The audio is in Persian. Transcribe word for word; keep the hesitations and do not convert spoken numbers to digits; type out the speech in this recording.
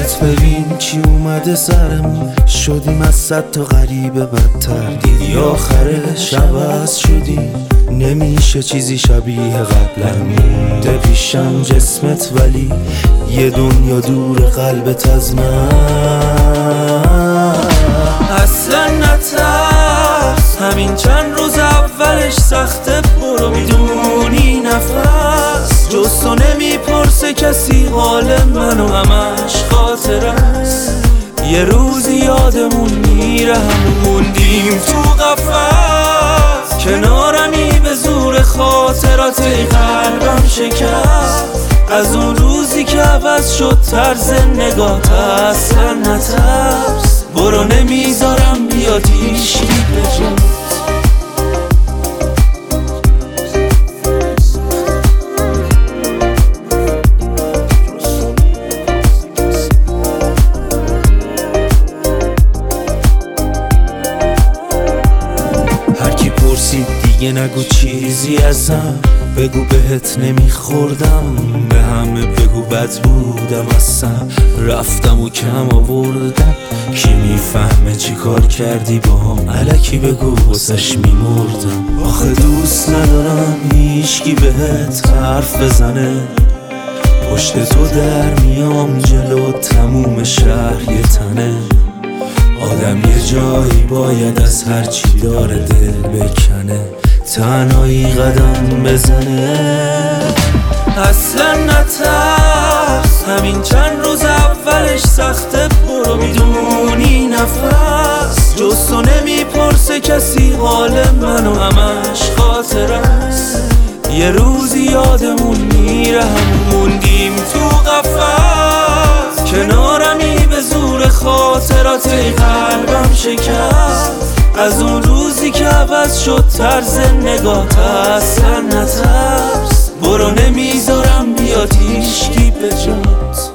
فقط ببین کی اومده سرمون، شدیم از صد تا غریبه بدتر. دیدی آخرش عوض شدیم، نمیشه چیزی شبیه قبلا. مونده پیشم جسمت ولی یه دنیا دور قلبت از من. اصلا نترس، همین چند روز اولش سخته، برو میدونی نفس جز تو نمیپرسه کسی حال منو، همش خاطر است. یه روزی یادمون میره همون موندیم تو قفس، کنارمی به زور خاطرات قلبم شکست. از اون روزی که عوض شد طرز نگات، اصلا نترس، برو نمیذارم بیاد هیچکی به جات. هرکی پرسید دیگه نگو چیزی ازم، بگو بهت نمیخوردم، به همه بگو بد بودم اصلا، رفتم و کم آوردم. کی میفهمه چی کار کردی با هم، الکی بگو واسش میمردم. آخه دوست ندارم هیچکی بهت حرف بزنه، پشت تو در میام جلو تموم شهر یه تنه. آدم یه جایی باید از هرچی داره دل بکنه، تنهایی قدم بزنه. اصلا نترس، همین چند روز اولش سخته، برو میدونی نفس جز تو نمیپرسه کسی حال منو، همش خاطر است. یه روزی یادمون میره همون موندیم تو قفس، کنارمی به زور خاطرات قلبم شکست. از اون روزی که عوض شد طرز نگات، اصلا نترس، برو نمیذارم بیاد هیچکی به جات.